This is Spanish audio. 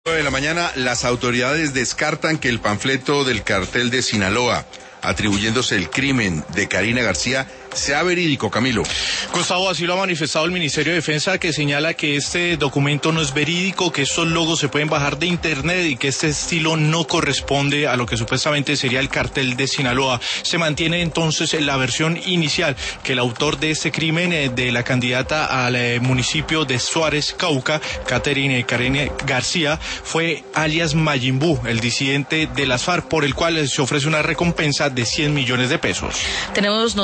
De la mañana, las autoridades descartan que el panfleto del cartel de Sinaloa, atribuyéndose el crimen de Karina García, sea verídico, Camilo. Gustavo, así lo ha manifestado el Ministerio de Defensa, que señala que este documento no es verídico, que estos logos se pueden bajar de internet y que este estilo no corresponde a lo que supuestamente sería el cartel de Sinaloa. Se mantiene entonces la versión inicial, que el autor de este crimen de la candidata al municipio de Suárez, Cauca, Karina García, fue alias Mayimbu, el disidente de las FARC, por el cual se ofrece una recompensa de 100 millones de pesos. Tenemos